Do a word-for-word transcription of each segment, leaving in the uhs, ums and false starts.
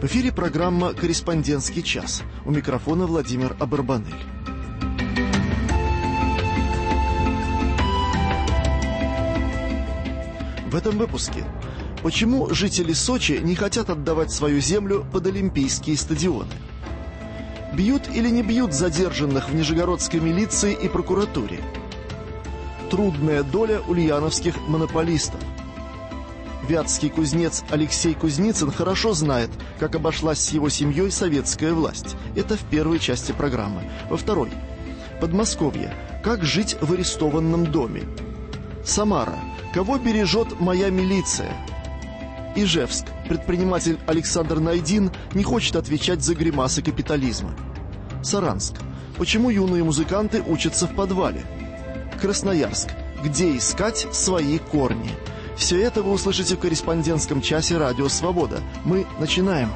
эфире программа «Корреспондентский час». У микрофона Владимир Абарбанель. В этом выпуске. Почему жители Сочи не хотят отдавать свою землю под олимпийские стадионы? Бьют или не бьют задержанных в нижегородской милиции и прокуратуре? Трудная доля ульяновских монополистов. Вятский кузнец Алексей Кузницын хорошо знает, как обошлась с его семьей советская власть. Это в первой части программы. Во второй. Подмосковье. Как жить в арестованном доме? Самара. Кого бережет моя милиция? Ижевск. Предприниматель Александр Найдин не хочет отвечать за гримасы капитализма. Саранск. Почему юные музыканты учатся в подвале? Красноярск. Где искать свои корни? Все это вы услышите в корреспондентском часе «Радио Свобода». Мы начинаем.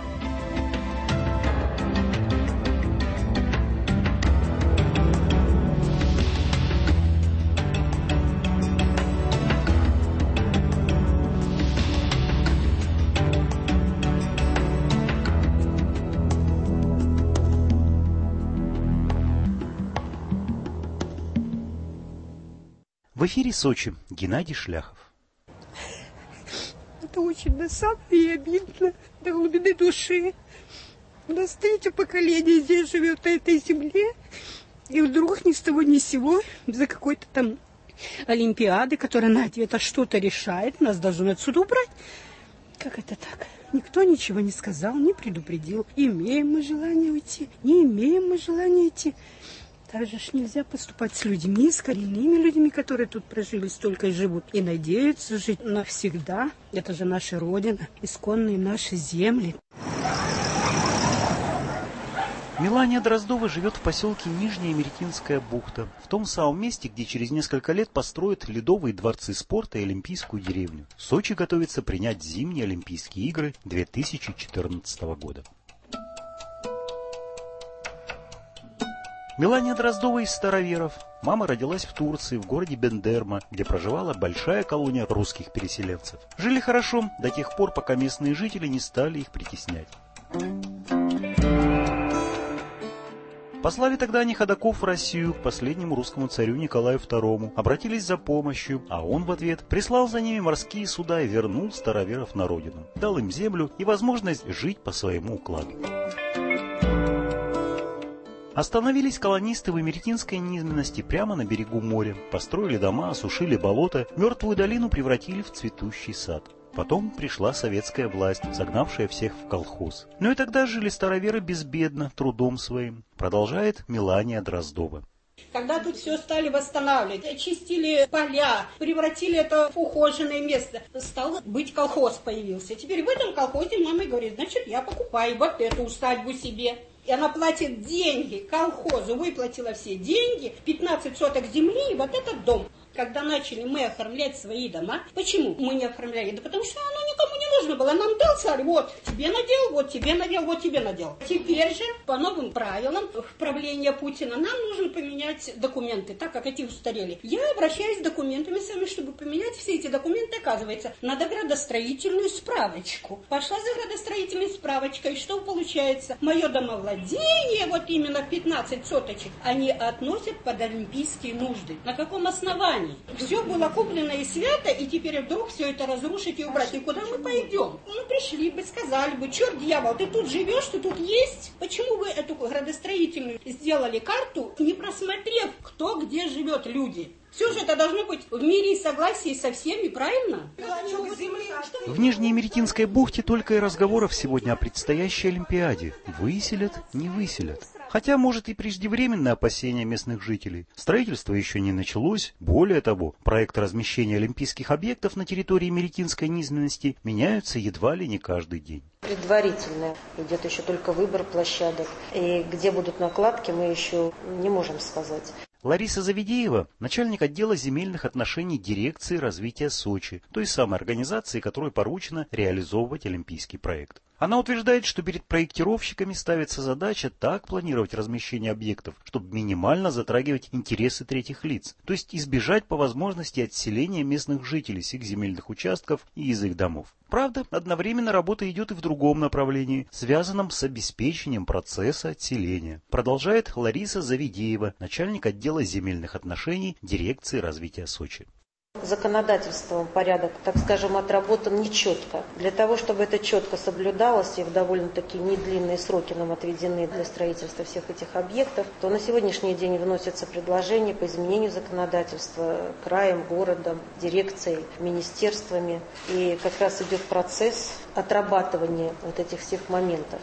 В эфире Сочи. Геннадий Шляхов. Это очень досадно и обидно до глубины души. У нас третье поколение здесь живет на этой земле, и вдруг ни с того ни с сего за какой-то там олимпиады, которая на ответ что-то решает, нас должны отсюда убрать. Как это так? Никто ничего не сказал, не предупредил. Имеем мы желание уйти, не имеем мы желания идти. Так же ж нельзя поступать с людьми, с коренными людьми, которые тут прожили столько и живут. И надеются жить навсегда. Это же наша Родина, исконные наши земли. Мелания Дроздова живет в поселке Нижняя Меретинская бухта. В том самом месте, где через несколько лет построят ледовые дворцы спорта и олимпийскую деревню. Сочи готовится принять зимние Олимпийские игры две тысячи четырнадцатого года. Мелания Дроздова из староверов. Мама родилась в Турции, в городе Бендерма, где проживала большая колония русских переселенцев. Жили хорошо до тех пор, пока местные жители не стали их притеснять. Послали тогда они ходоков в Россию к последнему русскому царю Николаю второму, обратились за помощью, а он в ответ прислал за ними морские суда и вернул староверов на родину. Дал им землю и возможность жить по своему укладу. Остановились колонисты в Меретинской низменности прямо на берегу моря. Построили дома, осушили болото, мертвую долину превратили в цветущий сад. Потом пришла советская власть, загнавшая всех в колхоз. Но и тогда жили староверы безбедно, трудом своим. Продолжает Мелания Дроздова. Когда тут все стали восстанавливать, очистили поля, превратили это в ухоженное место, стал быть колхоз появился. Теперь в этом колхозе мама говорит, значит, я покупаю вот эту усадьбу себе. И она платит деньги колхозу, выплатила все деньги, пятнадцать соток земли и вот этот дом. Когда начали мы оформлять свои дома, почему мы не оформляли? Да потому что оно никому не нужно было. Нам дал царь, вот тебе надел, вот тебе надел, вот тебе надел. Теперь же по новым правилам правления Путина нам нужно поменять документы, так как эти устарели. Я обращаюсь с документами сами, чтобы поменять все эти документы. Оказывается, надо градостроительную справочку. Пошла за градостроительной справочкой, что получается? Мое домовладение, вот именно пятнадцать соточек, они относят под олимпийские нужды. На каком основании? Все было куплено и свято, и теперь вдруг все это разрушить и убрать. И куда мы пойдем? Ну, пришли бы, сказали бы, черт дьявол, ты тут живешь, ты тут есть? Почему вы эту градостроительную сделали карту, не просмотрев, кто где живет люди? Все же это должно быть в мире и согласии со всеми, правильно? В Нижней Меретинской бухте только и разговоров сегодня о предстоящей Олимпиаде. Выселят, не выселят. Хотя, может, и преждевременное опасение местных жителей. Строительство еще не началось. Более того, проекты размещения олимпийских объектов на территории Меретинской низменности меняются едва ли не каждый день. Предварительно идет еще только выбор площадок. И где будут накладки, мы еще не можем сказать. Лариса Заведеева, начальник отдела земельных отношений дирекции развития Сочи, той самой организации, которой поручено реализовывать олимпийский проект. Она утверждает, что перед проектировщиками ставится задача так планировать размещение объектов, чтобы минимально затрагивать интересы третьих лиц, то есть избежать по возможности отселения местных жителей с их земельных участков и из их домов. Правда, одновременно работа идет и в другом направлении, связанном с обеспечением процесса отселения. Продолжает Лариса Завидеева, начальник отдела земельных отношений дирекции развития Сочи. Законодательством порядок, так скажем, отработан нечетко. Для того, чтобы это четко соблюдалось и в довольно-таки недлинные сроки нам отведены для строительства всех этих объектов, то на сегодняшний день вносятся предложения по изменению законодательства краем, городом, дирекцией, министерствами. И как раз идет процесс отрабатывания вот этих всех моментов.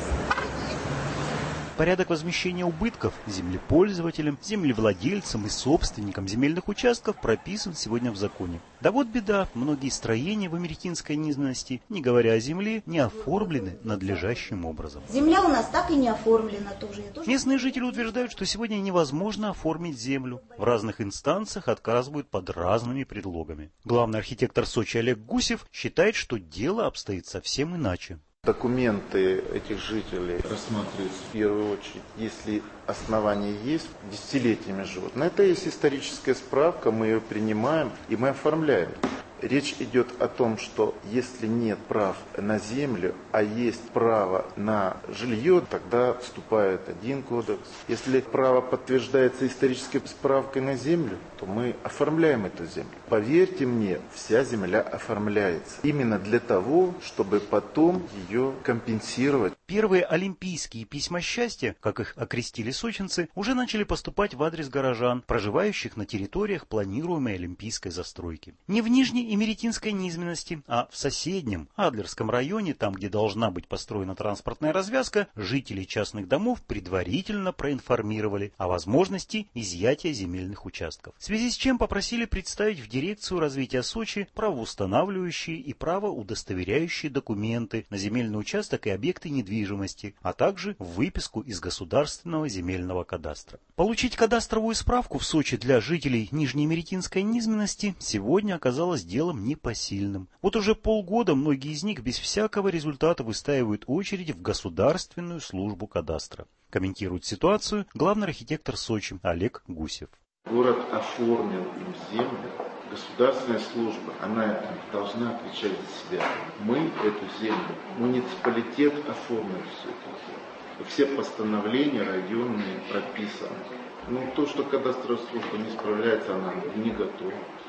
Порядок возмещения убытков землепользователям, землевладельцам и собственникам земельных участков прописан сегодня в законе. Да вот беда, многие строения в американской низменности, не говоря о земле, не оформлены надлежащим образом. Земля у нас так и не оформлена тоже. тоже... Местные жители утверждают, что сегодня невозможно оформить землю. В разных инстанциях отказывают под разными предлогами. Главный архитектор Сочи Олег Гусев считает, что дело обстоит совсем иначе. Документы этих жителей рассматриваются в первую очередь, если основания есть, десятилетиями живут. На это есть историческая справка, мы ее принимаем и мы оформляем. Речь идет о том, что если нет прав на землю, а есть право на жилье, тогда вступает один кодекс. Если право подтверждается исторической справкой на землю, то мы оформляем эту землю. Поверьте мне, вся земля оформляется именно для того, чтобы потом ее компенсировать. Первые олимпийские письма счастья, как их окрестили сочинцы, уже начали поступать в адрес горожан, проживающих на территориях планируемой олимпийской застройки. Не в Нижней и Меретинской низменности, а в соседнем Адлерском районе, там, где должна быть построена транспортная развязка, жителей частных домов предварительно проинформировали о возможности изъятия земельных участков. В связи с чем попросили представить в дирекцию развития Сочи правоустанавливающие и правоудостоверяющие документы на земельный участок и объекты недвижимости, а также выписку из государственного земельного кадастра. Получить кадастровую справку в Сочи для жителей Нижней Меретинской низменности сегодня оказалось делом непосильным. Вот уже полгода многие из них без всякого результата выстаивают очереди в Государственную службу кадастра. Комментирует ситуацию главный архитектор Сочи Олег Гусев. Город оформил им землю. Государственная служба, она должна отвечать за себя. Мы эту землю, муниципалитет оформил все это. Все постановления районные прописаны. Ну, то, что кадастровая служба не справляется, она не готова.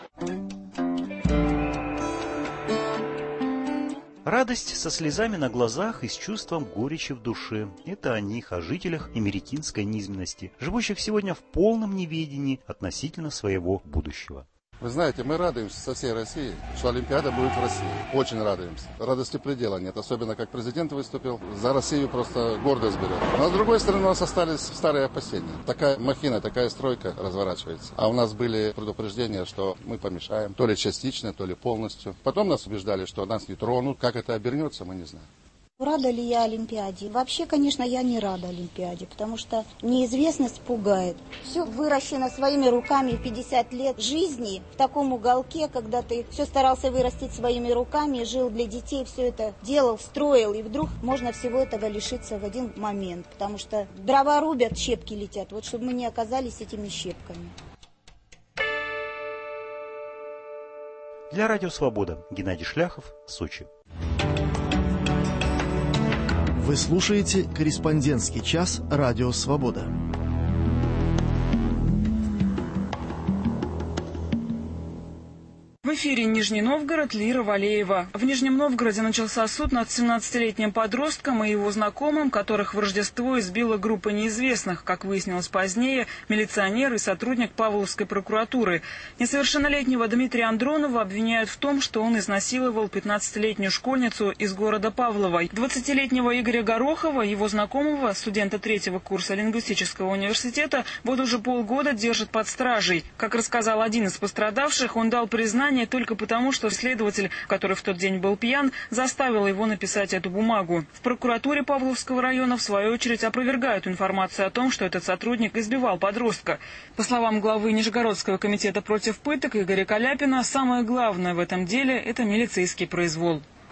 Радость со слезами на глазах и с чувством горечи в душе. Это о них, о жителях Американской низменности, живущих сегодня в полном неведении относительно своего будущего. Вы знаете, мы радуемся со всей России, что Олимпиада будет в России. Очень радуемся. Радости предела нет, особенно как президент выступил. За Россию просто гордость берет. Но с другой стороны у нас остались старые опасения. Такая махина, такая стройка разворачивается. А у нас были предупреждения, что мы помешаем, то ли частично, то ли полностью. Потом нас убеждали, что нас не тронут. Как это обернется, мы не знаем. Рада ли я Олимпиаде? Вообще, конечно, я не рада Олимпиаде, потому что неизвестность пугает. Все выращено своими руками в пятьдесят лет жизни в таком уголке, когда ты все старался вырастить своими руками, жил для детей, все это делал, строил, и вдруг можно всего этого лишиться в один момент, потому что дрова рубят, щепки летят, вот чтобы мы не оказались этими щепками. Для Радио Свобода Геннадий Шляхов, Сочи. Вы слушаете «Корреспондентский час» Радио Свобода. В эфире Нижний Новгород, Лира Валеева. В Нижнем Новгороде начался суд над семнадцатилетним подростком и его знакомым, которых в Рождество избила группа неизвестных, как выяснилось позднее, милиционер и сотрудник Павловской прокуратуры. Несовершеннолетнего Дмитрия Андронова обвиняют в том, что он изнасиловал пятнадцатилетнюю школьницу из города Павлова. двадцатилетнего Игоря Горохова, его знакомого, студента третьего курса лингвистического университета, вот уже полгода держат под стражей. Как рассказал один из пострадавших, он дал признание только потому, что следователь, который в тот день был пьян, заставил его написать эту бумагу. В прокуратуре Павловского района, в свою очередь, опровергают информацию о том, что этот сотрудник избивал подростка. По словам главы Нижегородского комитета против пыток Игоря Каляпина, самое главное в этом деле – это милицейский произвол.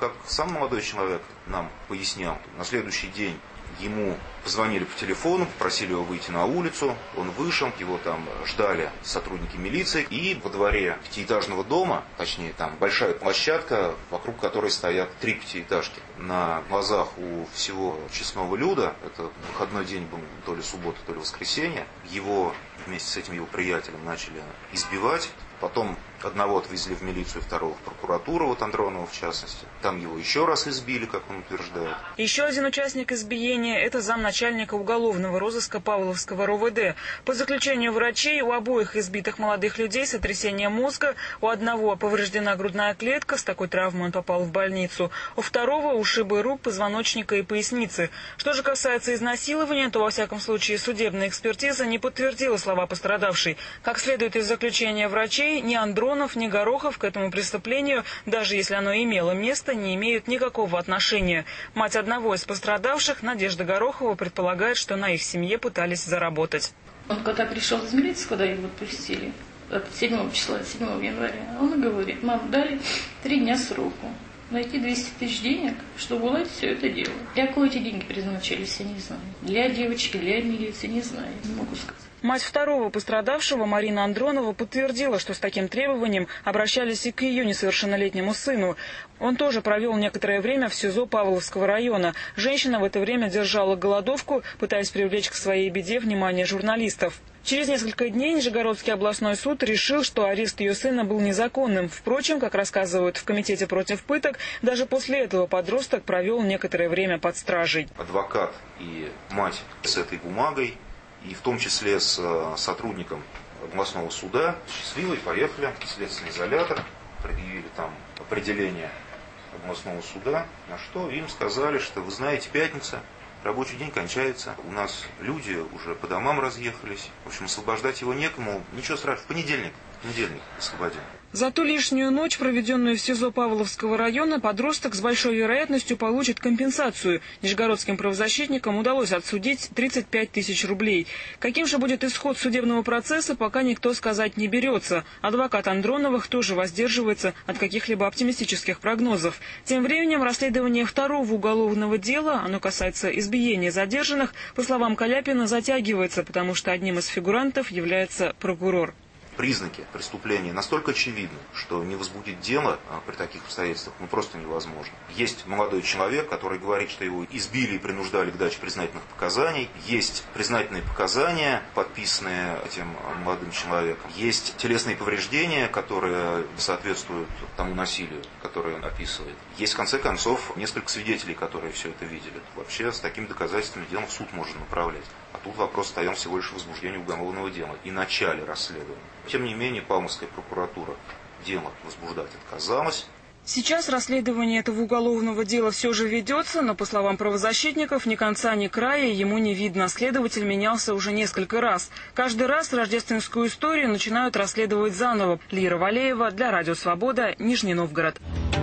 как сам молодой человек нам пояснял, на следующий день ему позвонили по телефону, попросили его выйти на улицу, он вышел, его там ждали сотрудники милиции, и во дворе пятиэтажного дома, точнее там большая площадка, вокруг которой стоят три пятиэтажки. На глазах у всего честного люда, это выходной день был, то ли суббота, то ли воскресенье, его вместе с этим его приятелем начали избивать. Потом одного отвезли в милицию, второго в прокуратуру, вот Андронова в частности. Там его еще раз избили, как он утверждает. Еще один участник избиения – это замначальника уголовного розыска Павловского РОВД. По заключению врачей, у обоих избитых молодых людей сотрясение мозга, у одного повреждена грудная клетка, с такой травмой он попал в больницу, у второго ушибы рук, позвоночника и поясницы. Что же касается изнасилования, то во всяком случае судебная экспертиза не подтвердила слова пострадавшей. Как следует из заключения врачей, ни Андронов, ни Горохов к этому преступлению, даже если оно имело место, не имеют никакого отношения. Мать одного из пострадавших, Надежда Горохова, предполагает, что на их семье пытались заработать. Он когда пришел из милиции, когда его отпустили, от седьмого числа, седьмого января, он говорит: мам, дали три дня сроку найти двести тысяч денег, чтобы уладить все это дело. Для кого эти деньги предназначались, я не знаю. Для девочки, для милиции, не знаю, не могу сказать. Мать второго пострадавшего, Марина Андронова, подтвердила, что с таким требованием обращались и к ее несовершеннолетнему сыну. Он тоже провел некоторое время в СИЗО Павловского района. Женщина в это время держала голодовку, пытаясь привлечь к своей беде внимание журналистов. Через несколько дней Нижегородский областной суд решил, что арест ее сына был незаконным. Впрочем, как рассказывают в Комитете против пыток, даже после этого подросток провел некоторое время под стражей. Адвокат и мать с этой бумагой, и в том числе с сотрудником областного суда, счастливые поехали в следственный изолятор, предъявили там определение областного суда, на что им сказали, что вы знаете, пятница, рабочий день кончается, у нас люди уже по домам разъехались, в общем, освобождать его некому, ничего страшного, в понедельник, в понедельник освободим. За ту лишнюю ночь, проведенную в СИЗО Павловского района, подросток с большой вероятностью получит компенсацию. Нижегородским правозащитникам удалось отсудить тридцать пять тысяч рублей. Каким же будет исход судебного процесса, пока никто сказать не берется. Адвокат Андроновых тоже воздерживается от каких-либо оптимистических прогнозов. Тем временем расследование второго уголовного дела, оно касается избиения задержанных, по словам Каляпина, затягивается, потому что одним из фигурантов является прокурор. Признаки преступления настолько очевидны, что не возбудить дело при таких обстоятельствах ну, просто невозможно. Есть молодой человек, который говорит, что его избили и принуждали к даче признательных показаний. Есть признательные показания, подписанные этим молодым человеком. Есть телесные повреждения, которые соответствуют тому насилию, которое он описывает. Есть, в конце концов, несколько свидетелей, которые все это видели. Вообще, с такими доказательствами дело в суд можно направлять. А тут вопрос стоял всего лишь в возбуждении уголовного дела и начале расследования. Тем не менее, Павловская прокуратура дело возбуждать отказалась. Сейчас расследование этого уголовного дела все же ведется, но, по словам правозащитников, ни конца, ни края ему не видно. Следователь менялся уже несколько раз. Каждый раз рождественскую историю начинают расследовать заново. Лира Валеева для Радио Свобода, Нижний Новгород.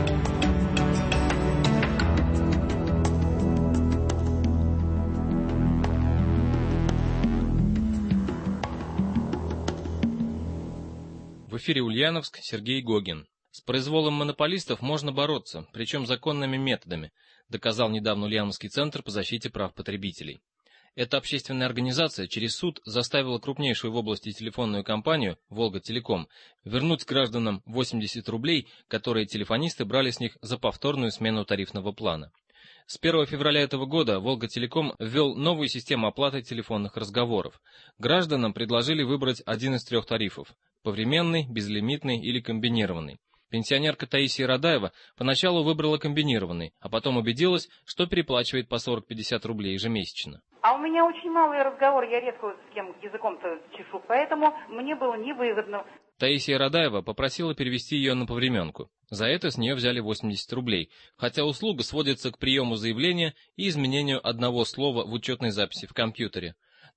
В эфире Ульяновск, Сергей Гогин. С произволом монополистов можно бороться, причем законными методами, доказал недавно Ульяновский центр по защите прав потребителей. Эта общественная организация через суд заставила крупнейшую в области телефонную компанию «Волга-Телеком» вернуть гражданам восемьдесят рублей, которые телефонисты брали с них за повторную смену тарифного плана. С первого февраля этого года «Волга-Телеком» ввел новую систему оплаты телефонных разговоров. Гражданам предложили выбрать один из трех тарифов – повременный, безлимитный или комбинированный. Пенсионерка Таисия Радаева поначалу выбрала комбинированный, а потом убедилась, что переплачивает по сорок-пятьдесят рублей ежемесячно. А у меня очень малый разговор, я редко с кем языком-то чешу, поэтому мне было невыгодно. Таисия Радаева попросила перевести ее на повременку. За это с нее взяли восемьдесят рублей, хотя услуга сводится к приему заявления и изменению одного слова в учетной записи в компьютере.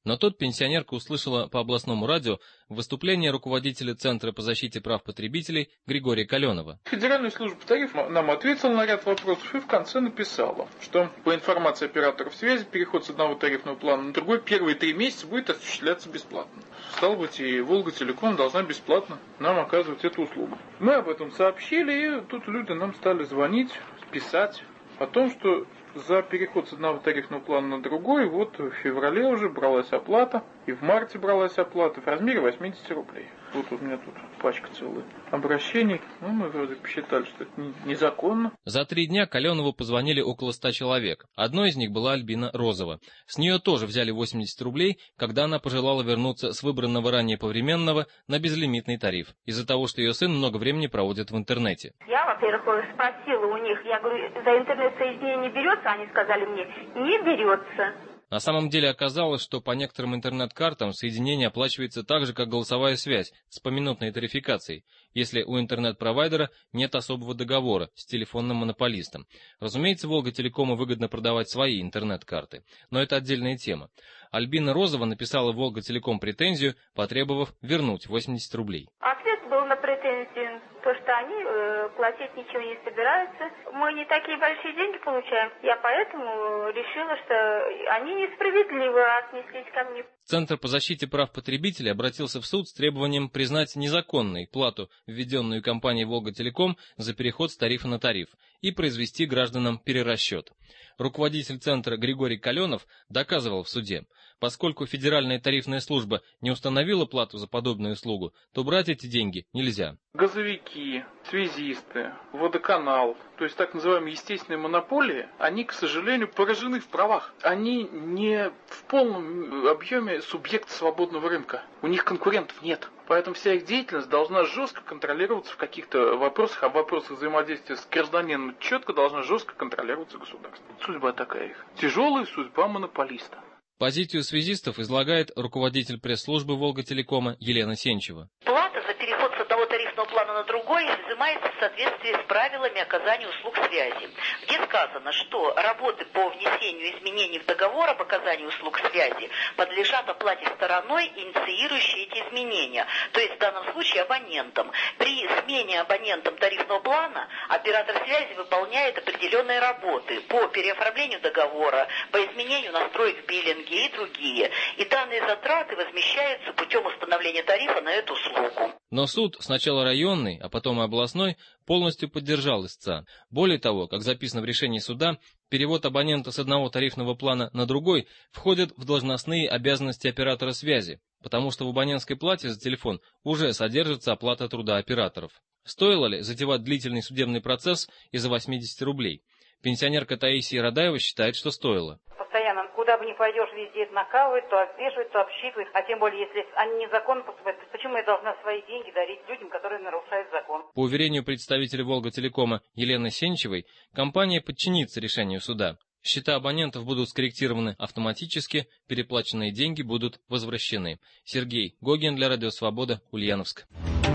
Но тут пенсионерка услышала по областному радио выступление руководителя Центра по защите прав потребителей Григория Каленова. Федеральная служба тарифов нам ответила на ряд вопросов и в конце написала, что по информации операторов связи переход с одного тарифного плана на другой первые три месяца будет осуществляться бесплатно. Стало быть, и Волга-Телеком должна бесплатно нам оказывать эту услугу. Мы об этом сообщили, и тут люди нам стали звонить, писать о том, что за переход с одного тарифного плана на другой, вот в феврале уже бралась оплата, и в марте бралась оплата в размере восемьдесят рублей. Вот у меня тут пачка целая обращений. Ну, мы вроде посчитали, что это незаконно. За три дня Каленову позвонили около ста человек. Одной из них была Альбина Розова. С нее тоже взяли восемьдесят рублей, когда она пожелала вернуться с выбранного ранее повременного на безлимитный тариф, из-за того, что ее сын много времени проводит в интернете. Я, во-первых, спросила у них, я говорю, за интернет-соединение берется? Они сказали мне, не берется. На самом деле оказалось, что по некоторым интернет-картам соединение оплачивается так же, как голосовая связь, с поминутной тарификацией, если у интернет-провайдера нет особого договора с телефонным монополистом. Разумеется, Волга-Телекому выгодно продавать свои интернет-карты, но это отдельная тема. Альбина Розова написала в Волга-Телеком претензию, потребовав вернуть восемьдесят рублей. Ответ был на претензию, то, что они э, платить ничего не собираются. Мы не такие большие деньги получаем. Я поэтому решила, что они несправедливо отнеслись ко мне. Центр по защите прав потребителей обратился в суд с требованием признать незаконной плату, введенную компанией «Волга-Телеком» за переход с тарифа на тариф, и произвести гражданам перерасчет. Руководитель центра Григорий Каленов доказывал в суде, поскольку Федеральная тарифная служба не установила плату за подобную услугу, то брать эти деньги нельзя. Газовики, связисты, водоканал, то есть так называемые естественные монополии, они, к сожалению, поражены в правах. Они не в полном объеме субъект свободного рынка. У них конкурентов нет. Поэтому вся их деятельность должна жестко контролироваться в каких-то вопросах, а в вопросах взаимодействия с гражданином четко должна жестко контролироваться государством. Судьба такая их. Тяжелая судьба монополиста. Позицию связистов излагает руководитель пресс-службы Волга-Телекома Елена Сенчева. Плата за переход с одного тарифного плана на другой взимается в соответствии с правилами оказания услуг связи, где сказано, что работы по внесению изменений в договор об оказании услуг связи подлежат оплате стороной, инициирующей эти изменения, то есть в данном случае абонентом. При смене абонентом тарифного плана оператор связи выполняет определенные работы по переоформлению договора, по изменению настроек биллинга и другие. И данные затраты возмещаются путем установления тарифа на эту услугу. Но суд, сначала районный, а потом и областной, полностью поддержал истца. Более того, как записано в решении суда, перевод абонента с одного тарифного плана на другой входит в должностные обязанности оператора связи, потому что в абонентской плате за телефон уже содержится оплата труда операторов. Стоило ли затевать длительный судебный процесс из-за восьмидесяти рублей? Пенсионерка Таисия Радаева считает, что стоило. Постоянно, куда бы ни пойдешь, везде это накалывают, то обвешивают, то обсчитывают. А тем более, если они незаконно поступают, почему я должна свои деньги дарить людям, которые нарушают закон? По уверению представителя Волга-Телекома Елены Сенчевой, компания подчинится решению суда. Счета абонентов будут скорректированы автоматически, переплаченные деньги будут возвращены. Сергей Гогин для Радио Свобода, Ульяновск.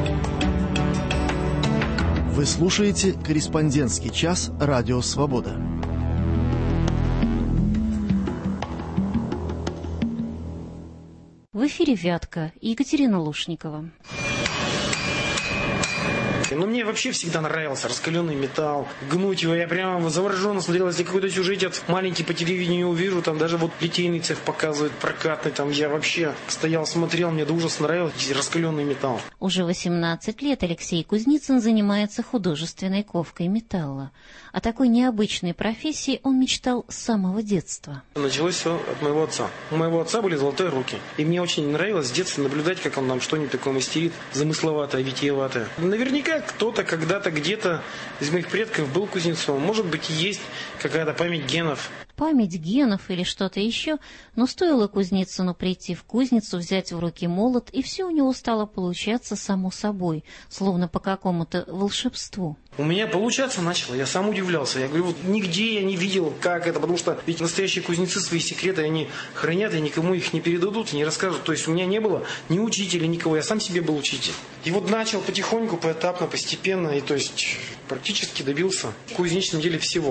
Вы слушаете «Корреспондентский час» Радио Свобода. В эфире «Вятка» и Екатерина Лушникова. Но мне вообще всегда нравился раскаленный металл, гнуть его. Я прямо завороженно смотрел, если какой-то сюжет маленький по телевидению увижу, там даже вот литейный цех показывает, прокатный, там я вообще стоял, смотрел, мне до ужаса нравился раскаленный металл. Уже восемнадцать лет Алексей Кузнецин занимается художественной ковкой металла. О такой необычной профессии он мечтал с самого детства. Началось все от моего отца. У моего отца были золотые руки. И мне очень нравилось с детства наблюдать, как он нам что-нибудь такое мастерит, замысловатое, витиеватое. Наверняка кто-то когда-то где-то из моих предков был кузнецом. Может быть, есть какая-то память генов. Память генов или что-то еще, но стоило Кузнецину прийти в кузницу, взять в руки молот, и все у него стало получаться само собой, словно по какому-то волшебству. У меня получаться начало, я сам удивлялся. Я говорю, вот нигде я не видел, как это, потому что ведь настоящие кузнецы свои секреты, они хранят, и никому их не передадут, не расскажут. То есть у меня не было ни учителя, никого, я сам себе был учитель. И вот начал потихоньку, поэтапно, постепенно, и то есть практически добился в кузнечном деле всего.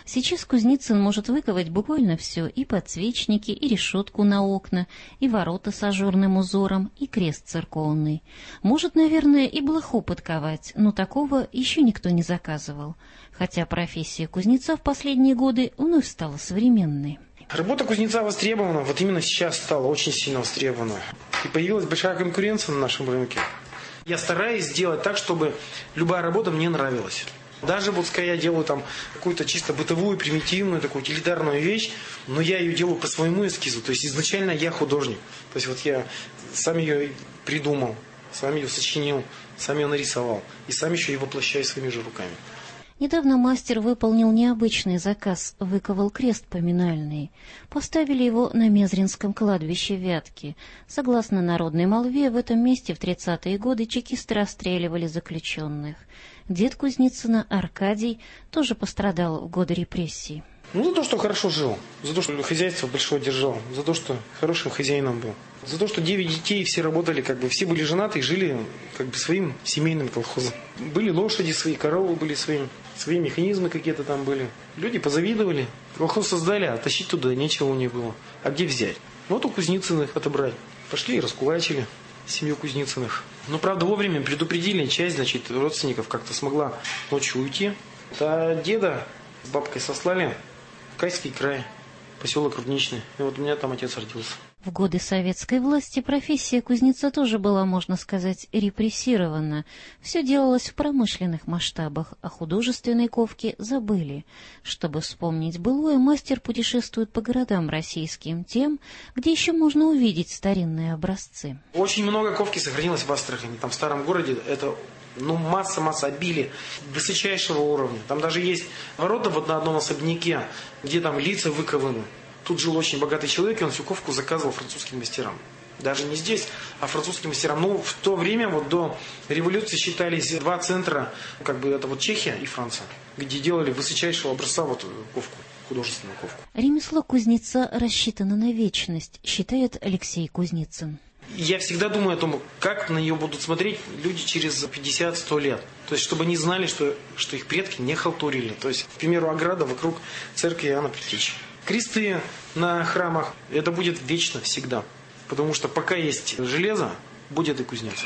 Сейчас Кузнецин может выковать буквально все: и подсвечники, и решетку на окна, и ворота с ажурным узором, и крест церковный. Может, наверное, и блоху подковать, но такого еще никто не заказывал. Хотя профессия кузнеца в последние годы вновь стала современной. Работа кузнеца востребована, вот именно сейчас стала очень сильно востребована. И появилась большая конкуренция на нашем рынке. Я стараюсь сделать так, чтобы любая работа мне нравилась. Даже вот, когда я делаю там какую-то чисто бытовую, примитивную, такую утилитарную вещь, но я ее делаю по своему эскизу. То есть изначально я художник. То есть вот я сам ее придумал, сам ее сочинил, сам ее нарисовал. И сам еще и воплощаю своими же руками. Недавно мастер выполнил необычный заказ, выковал крест поминальный. Поставили его на Мезринском кладбище Вятки. Согласно народной молве, в этом месте в тридцатые годы чекисты расстреливали заключенных. Дед Кузнецина, Аркадий, тоже пострадал в годы репрессий. Ну, за то, что хорошо жил, за то, что хозяйство большое держал, за то, что хорошим хозяином был, за то, что девять детей, все работали, как бы, все были женаты и жили как бы своим семейным колхозом. Были лошади свои, коровы были свои, свои механизмы какие-то там были. Люди позавидовали, колхоз создали, а тащить туда нечего у них было. А где взять? Вот у Кузнецыных отобрать. Пошли и раскулачили семью Кузнецыных. Но, правда, вовремя предупредили, часть, значит, родственников как-то смогла ночью уйти. А деда с бабкой сослали в Кайский край, поселок Рудничный. И вот у меня там отец родился. В годы советской власти профессия кузнеца тоже была, можно сказать, репрессирована. Все делалось в промышленных масштабах, а художественной ковке забыли. Чтобы вспомнить былое, мастер путешествует по городам российским, тем, где еще можно увидеть старинные образцы. Очень много ковки сохранилось в Астрахани. Там в старом городе это... Ну, масса-масса обилия высочайшего уровня. Там даже есть ворота вот на одном особняке, где там лица выкованы. Тут жил очень богатый человек, и он всю ковку заказывал французским мастерам. Даже не здесь, а французским мастерам. Ну, в то время, вот до революции, считались два центра, как бы это вот Чехия и Франция, где делали высочайшего образца вот ковку, художественную ковку. Ремесло кузнеца рассчитано на вечность, считает Алексей Кузнецин. Я всегда думаю о том, как на нее будут смотреть люди через пятьдесят-сто лет. То есть, чтобы они знали, что, что их предки не халтурили. То есть, к примеру, ограда вокруг церкви Иоанна Предтечи. Кресты на храмах, это будет вечно всегда. Потому что пока есть железо, будет и кузнец.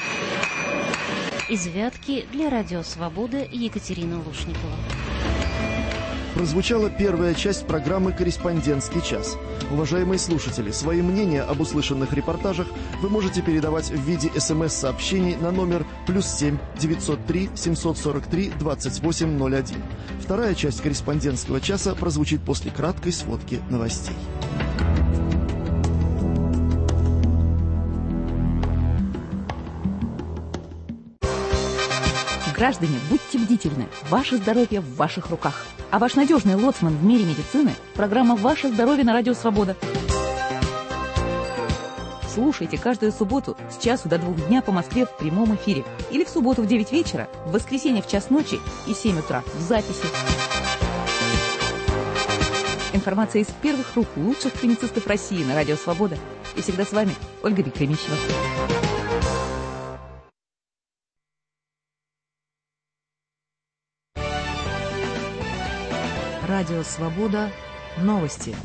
Из Вятки для Радио Свобода Екатерина Лушникова. Прозвучала первая часть программы «Корреспондентский час». Уважаемые слушатели, свои мнения об услышанных репортажах вы можете передавать в виде смс-сообщений на номер плюс семь девятьсот три семьсот сорок три двадцать восемь ноль один. Вторая часть «Корреспондентского часа» прозвучит после краткой сводки новостей. Граждане, будьте бдительны. Ваше здоровье в ваших руках. А ваш надежный лоцман в мире медицины – программа «Ваше здоровье» на Радио Свобода. Слушайте каждую субботу с часу до двух дня по Москве в прямом эфире. Или в субботу в девять вечера, в воскресенье в час ночи и семь утра в записи. Информация из первых рук лучших клиницистов России на Радио Свобода. И всегда с вами Ольга Бекремищева. Радио Свобода. Новости.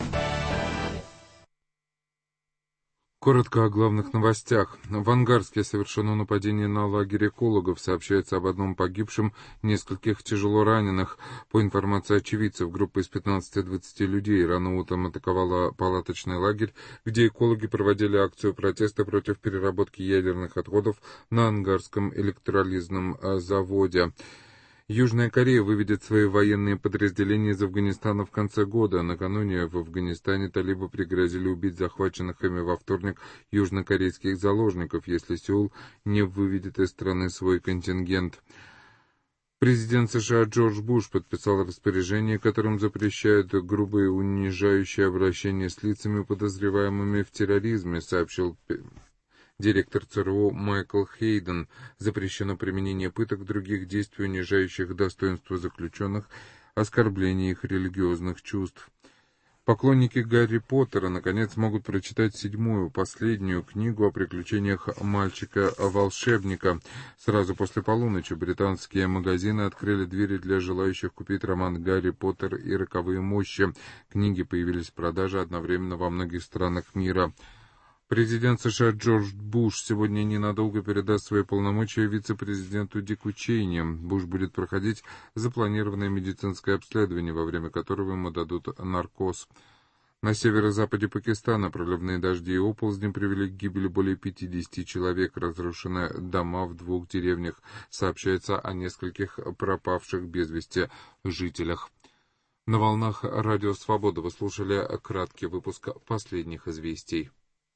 Коротко о главных новостях. В Ангарске совершено нападение на лагерь экологов. Сообщается об одном погибшем, нескольких тяжело раненых. По информации очевидцев, группа из пятнадцати-двадцати людей рано утром атаковала палаточный лагерь, где экологи проводили акцию протеста против переработки ядерных отходов на Ангарском электролизном заводе. Южная Корея выведет свои военные подразделения из Афганистана в конце года. Накануне в Афганистане талибы пригрозили убить захваченных ими во вторник южнокорейских заложников, если Сеул не выведет из страны свой контингент. Президент США Джордж Буш подписал распоряжение, которым запрещают грубые и унижающие обращения с лицами, подозреваемыми в терроризме, сообщил директор ЦРУ Майкл Хейден. Запрещено применение пыток, других действий, унижающих достоинство заключенных, оскорбление их религиозных чувств. Поклонники Гарри Поттера наконец могут прочитать седьмую, последнюю книгу о приключениях мальчика-волшебника. Сразу после полуночи британские магазины открыли двери для желающих купить роман «Гарри Поттер и роковые мощи». Книги появились в продаже одновременно во многих странах мира. Президент США Джордж Буш сегодня ненадолго передаст свои полномочия вице-президенту Дику Чейни. Буш будет проходить запланированное медицинское обследование, во время которого ему дадут наркоз. На северо-западе Пакистана проливные дожди и оползни привели к гибели более пятидесяти человек, разрушены дома в двух деревнях. Сообщается о нескольких пропавших без вести жителях. На волнах Радио Свобода вы слушали краткий выпуск последних известий.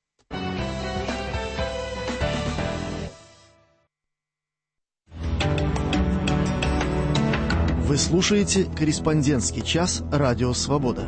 Вы слушаете «Корреспондентский час» Радио Свобода.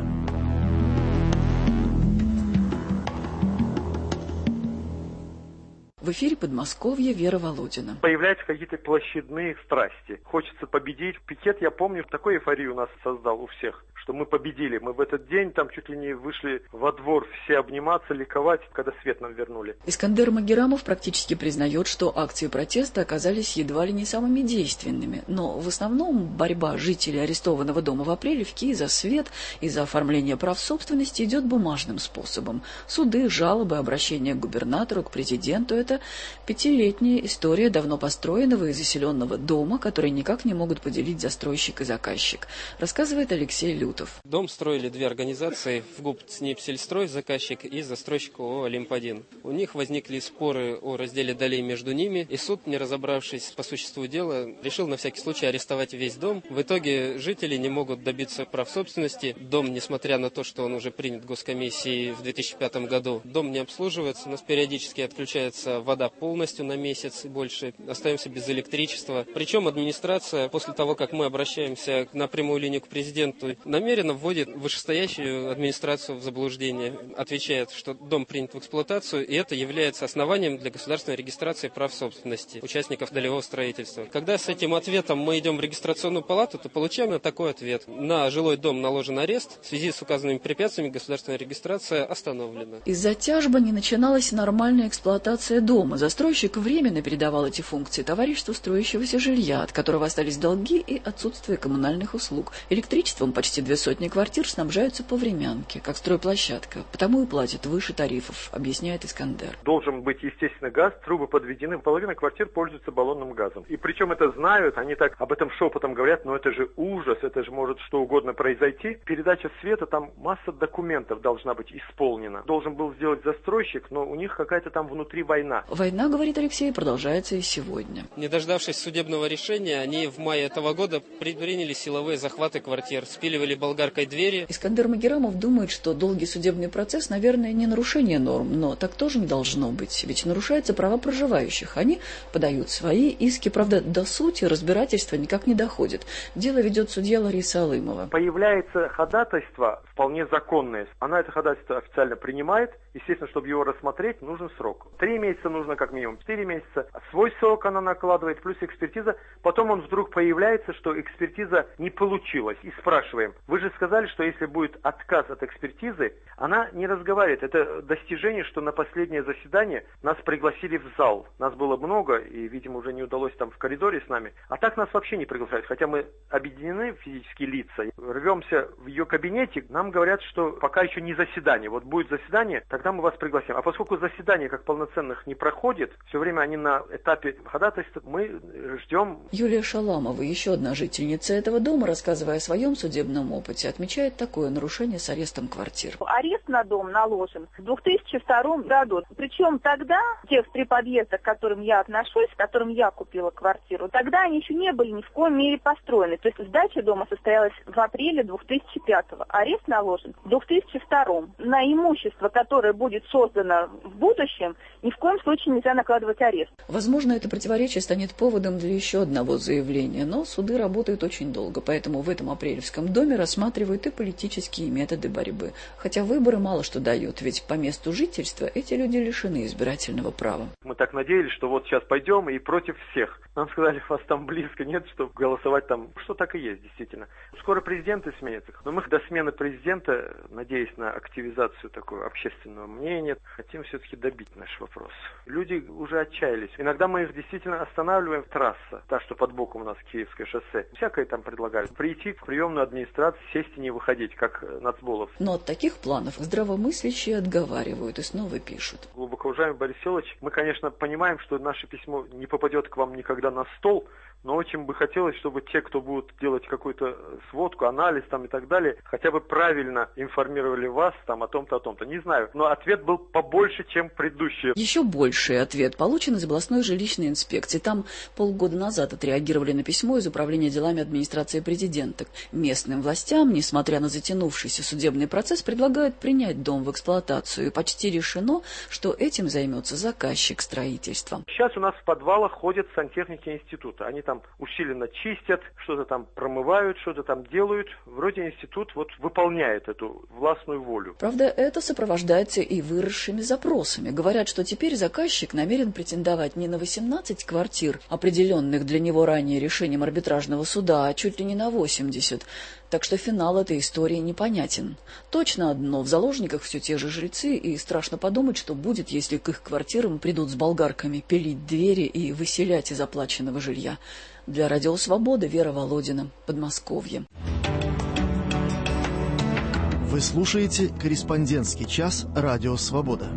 В эфире Подмосковья, Вера Володина. Появляются какие-то площадные страсти. Хочется победить. Пикет, я помню, такую эйфорию у нас создал у всех, что мы победили. Мы в этот день там чуть ли не вышли во двор все обниматься, ликовать, когда свет нам вернули. Искандер Магерамов практически признает, что акции протеста оказались едва ли не самыми действенными. Но в основном борьба жителей арестованного дома в апреле в Киеве за свет и за оформление прав собственности идет бумажным способом. Суды, жалобы, обращения к губернатору, к президенту – это пятилетняя история давно построенного и заселенного дома, который никак не могут поделить застройщик и заказчик, рассказывает Алексей Лютов. Дом строили две организации: в ГУП «Снипсельстрой» заказчик и застройщик ООО «Олимп один». У них возникли споры о разделе долей между ними, и суд, не разобравшись по существу дела, решил на всякий случай арестовать весь дом. В итоге жители не могут добиться прав собственности. Дом, несмотря на то, что он уже принят госкомиссией в две тысячи пятом году, дом не обслуживается, у нас периодически отключается вода полностью на месяц и больше, остаемся без электричества. Причем администрация, после того, как мы обращаемся на прямую линию к президенту, намеренно вводит вышестоящую администрацию в заблуждение, отвечает, что дом принят в эксплуатацию, и это является основанием для государственной регистрации прав собственности участников долевого строительства. Когда с этим ответом мы идем в регистрационную палату, то получаем такой ответ: на жилой дом наложен арест, в связи с указанными препятствиями государственная регистрация остановлена. Из-за тяжбы не начиналась нормальная эксплуатация дома. Застройщик временно передавал эти функции товариществу строящегося жилья, от которого остались долги и отсутствие коммунальных услуг. Электричеством почти две сотни квартир снабжаются по времянке, как стройплощадка, потому и платят выше тарифов, объясняет Искандер. Должен быть, естественно, газ, трубы подведены, половина квартир пользуется баллонным газом. И причем это знают, они так об этом шепотом говорят, но это же ужас, это же может что угодно произойти. Передача света, там масса документов должна быть исполнена. Должен был сделать застройщик, но у них какая-то там внутри война. Война, говорит Алексей, продолжается и сегодня. Не дождавшись судебного решения, они в мае этого года предприняли силовые захваты квартир, спиливали болгаркой двери. Искандер Магерамов думает, что долгий судебный процесс, наверное, не нарушение норм, но так тоже не должно быть, ведь нарушаются права проживающих. Они подают свои иски, правда, до сути разбирательства никак не доходит. Дело ведет судья Лариса Алымова. Появляется ходатайство вполне законное. Она это ходатайство официально принимает. Естественно, чтобы его рассмотреть, нужен срок. Три месяца нужно как минимум, четыре месяца. Свой срок она накладывает, плюс экспертиза. Потом он вдруг появляется, что экспертиза не получилась. И спрашиваем: вы же сказали, что если будет отказ от экспертизы, она не разговаривает. Это достижение, что на последнее заседание нас пригласили в зал. Нас было много, и, видимо, уже не удалось там в коридоре с нами. А так нас вообще не приглашают. Хотя мы объединены, физические лица. Рвемся в ее кабинете, нам говорят, что пока еще не заседание. Вот будет заседание, тогда мы вас пригласим. А поскольку заседание как полноценных не проходит, все время они на этапе ходатайства, мы ждем. Юлия Шаламова, еще одна жительница этого дома, рассказывая о своем судебном опыте, отмечает такое нарушение с арестом квартир. Арест на дом наложен в две тысячи втором году. Причем тогда, тех три подъезда, к которым я отношусь, к которым я купила квартиру, тогда они еще не были ни в коем мере построены. То есть сдача дома состоялась в апреле две тысячи пятого. Арест наложен в две тысячи втором на имущество, которое будет создано в будущем, ни в коем случае нельзя накладывать арест. Возможно, это противоречие станет поводом для еще одного заявления, но суды работают очень долго, поэтому в этом апрелевском доме рассматривают и политические методы борьбы. Хотя выборы мало что дают, ведь по месту жительства эти люди лишены избирательного права. Мы так надеялись, что вот сейчас пойдем и против всех. Нам сказали, вас там близко нет, чтобы голосовать там. Что так и есть, действительно. Скоро президенты сменятся. Но мы до смены президента, надеясь на активизацию такого общественного мнения, хотим все-таки добить наш вопрос. Люди уже отчаялись. Иногда мы их действительно останавливаем. Трасса, та, что под боком у нас Киевское шоссе. Всякое там предлагали. Прийти в приемную администрацию, сесть и не выходить, как нацболов. Но от таких планов здравомыслящие отговаривают и снова пишут. Глубоко уважаемый Борис Селович, мы, конечно, понимаем, что наше письмо не попадет к вам никогда на стол, но очень бы хотелось, чтобы те, кто будут делать какую-то сводку, анализ там и так далее, хотя бы правильно информировали вас там о том-то, о том-то. Не знаю, но ответ был побольше, чем предыдущий. Еще больший ответ получен из областной жилищной инспекции. Там полгода назад отреагировали на письмо из Управления делами администрации президента. Местным властям, несмотря на затянувшийся судебный процесс, предлагают принять дом в эксплуатацию. И почти решено, что этим займется заказчик строительства. Сейчас у нас в подвалах ходят сантехники института. Они там усиленно чистят, что-то там промывают, что-то там делают. Вроде институт вот выполняет эту властную волю. Правда, это сопровождается и выросшими запросами. Говорят, что теперь заказчик намерен претендовать не на восемнадцать квартир, определенных для него ранее решением арбитражного суда, а чуть ли не на восемьдесят. Так что финал этой истории непонятен. Точно одно, в заложниках все те же жильцы, и страшно подумать, что будет, если к их квартирам придут с болгарками пилить двери и выселять из оплаченного жилья. Для Радио Свобода Вера Володина, Подмосковье. Вы слушаете «Корреспондентский час» Радио Свобода.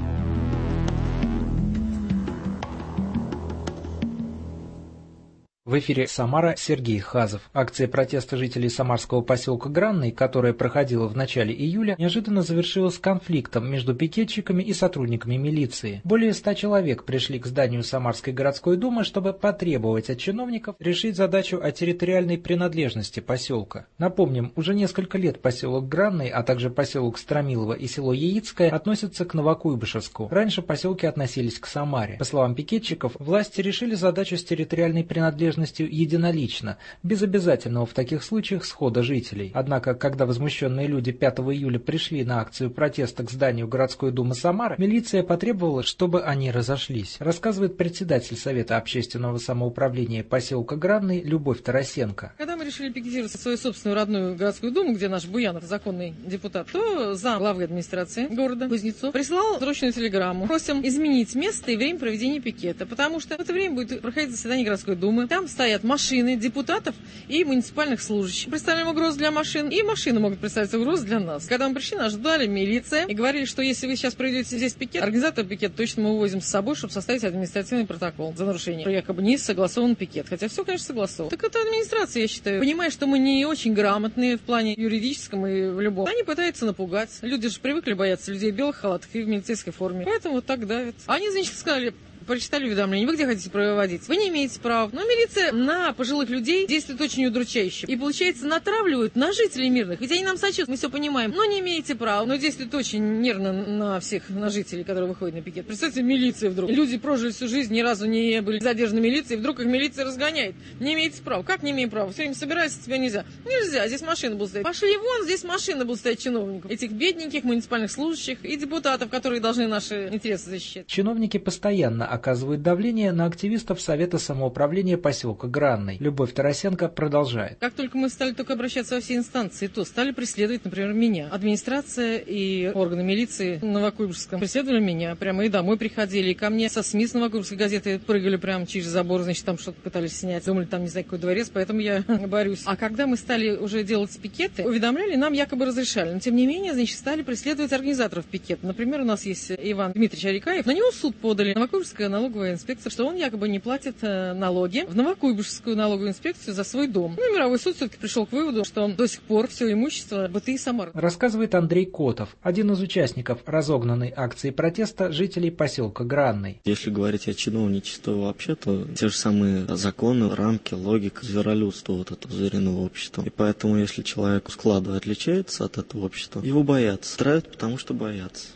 В эфире Самара, Сергей Хазов. Акция протеста жителей самарского поселка Гранный, которая проходила в начале июля, неожиданно завершилась конфликтом между пикетчиками и сотрудниками милиции. Более ста человек пришли к зданию Самарской городской думы, чтобы потребовать от чиновников решить задачу о территориальной принадлежности поселка. Напомним, уже несколько лет поселок Гранный, а также поселок Стромилово и село Яицкое относятся к Новокуйбышевску. Раньше поселки относились к Самаре. По словам пикетчиков, власти решили задачу с территориальной принадлежностью единолично, без обязательного в таких случаях схода жителей. Однако, когда возмущенные люди пятого июля пришли на акцию протеста к зданию городской думы Самары, милиция потребовала, чтобы они разошлись. Рассказывает председатель Совета общественного самоуправления поселка Гранный Любовь Тарасенко. Когда мы решили пикетировать свою собственную родную городскую думу, где наш Буянов законный депутат, то зам главы администрации города Кузнецов прислал срочную телеграмму. Просим изменить место и время проведения пикета, потому что в это время будет проходить заседание городской думы. Там стоят машины депутатов и муниципальных служащих. Представляем угрозу для машин, и машины могут представить угрозу для нас. Когда мы пришли, нас ждали милиция и говорили, что если вы сейчас проведете здесь пикет, организатор пикета точно мы увозим с собой, чтобы составить административный протокол за нарушение. Якобы не согласован пикет. Хотя все, конечно, согласовано. Так это администрация, я считаю. Понимая, что мы не очень грамотные в плане юридическом и в любом. Они пытаются напугать. Люди же привыкли бояться людей в белых халатах и в милицейской форме. Поэтому вот так давят. Они, значит, сказали... Прочитали уведомление, вы где хотите проводить? Вы не имеете права. Но милиция на пожилых людей действует очень удручающе. И, получается, натравливают на жителей мирных. Ведь они нам сочувствуют, мы все понимаем. Но не имеете права. Но действует очень нервно на всех, на жителей, которые выходят на пикет. Представьте, милиция вдруг. Люди прожили всю жизнь, ни разу не были задержаны милицией, и вдруг их милиция разгоняет. Не имеете права. Как не имеем права? Все время собираются, тебя нельзя. Нельзя, здесь машины будут стоять. Пошли вон, здесь машины будут стоять чиновников. Этих бедненьких муниципальных служащих и депутатов, которые должны наши интересы защищать. Чиновники постоянно оказывают давление на активистов Совета самоуправления поселка Гранный. Любовь Тарасенко продолжает. Как только мы стали только обращаться во все инстанции, то стали преследовать, например, меня. Администрация и органы милиции в Новокуйбышевском преследовали меня. Прямо и домой приходили, и ко мне со СМИ с Новокуйбышевской газеты прыгали прямо через забор, значит, там что-то пытались снять. Думали, там, не знаю, какой дворец, поэтому я борюсь. А когда мы стали уже делать пикеты, уведомляли, нам якобы разрешали. Но, тем не менее, значит, стали преследовать организаторов пикета. Например, у нас есть Иван Дмитриевич Арикаев. На него в суд подали. Новокуйбышевская налоговая инспекция, что он якобы не платит э, налоги в Новокуйбышевскую налоговую инспекцию за свой дом. Ну и мировой суд все-таки пришел к выводу, что до сих пор все имущество БТИ Самары. Рассказывает Андрей Котов, один из участников разогнанной акции протеста жителей поселка Гранный. Если говорить о чиновничестве вообще, то те же самые законы, рамки, логика, зверолюдство вот этого звериного общества. И поэтому, если человек складывает, отличается от этого общества, его боятся. Страдают, потому что боятся.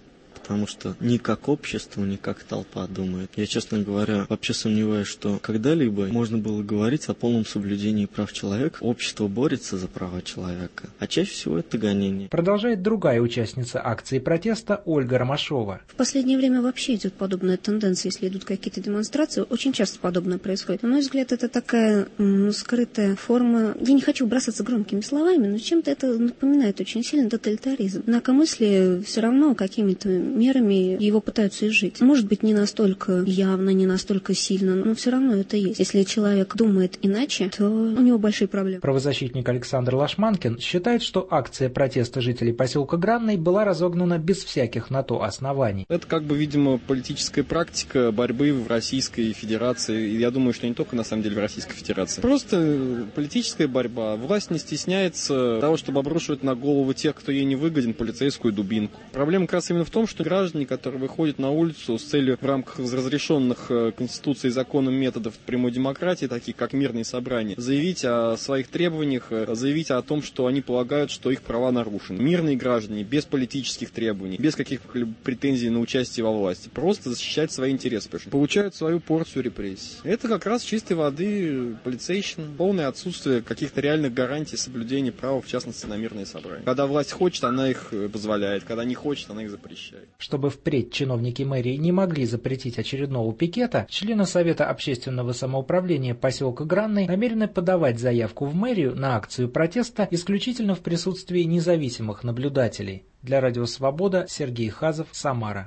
потому что ни как общество, ни как толпа думает. Я, честно говоря, вообще сомневаюсь, что когда-либо можно было говорить о полном соблюдении прав человека. Общество борется за права человека, а чаще всего это гонение. Продолжает другая участница акции протеста Ольга Ромашова. В последнее время вообще идет подобная тенденция, если идут какие-то демонстрации, очень часто подобное происходит. На мой взгляд, это такая м, скрытая форма, я не хочу бросаться громкими словами, но чем-то это напоминает очень сильно тоталитаризм. Инакомыслие все равно какими-то мерами его пытаются изжить. Может быть, не настолько явно, не настолько сильно, но все равно это есть. Если человек думает иначе, то у него большие проблемы. Правозащитник Александр Лашманкин считает, что акция протеста жителей поселка Гранный была разогнана без всяких на то оснований. Это как бы, видимо, политическая практика борьбы в Российской Федерации. И я думаю, что не только на самом деле в Российской Федерации. Просто политическая борьба. Власть не стесняется того, чтобы обрушивать на голову тех, кто ей не выгоден, полицейскую дубинку. Проблема как раз именно в том, что граждане, которые выходят на улицу с целью в рамках разрешенных Конституцией и законом методов прямой демократии, таких как мирные собрания, заявить о своих требованиях, заявить о том, что они полагают, что их права нарушены. Мирные граждане, без политических требований, без каких-либо претензий на участие во власти, просто защищать свои интересы, получают свою порцию репрессий. Это как раз чистой воды полицейщина, полное отсутствие каких-то реальных гарантий соблюдения права, в частности, на мирные собрания. Когда власть хочет, она их позволяет, когда не хочет, она их запрещает. Чтобы впредь чиновники мэрии не могли запретить очередного пикета, члены Совета общественного самоуправления поселка Гранный намерены подавать заявку в мэрию на акцию протеста исключительно в присутствии независимых наблюдателей. Для Радио Свобода Сергей Хазов, Самара.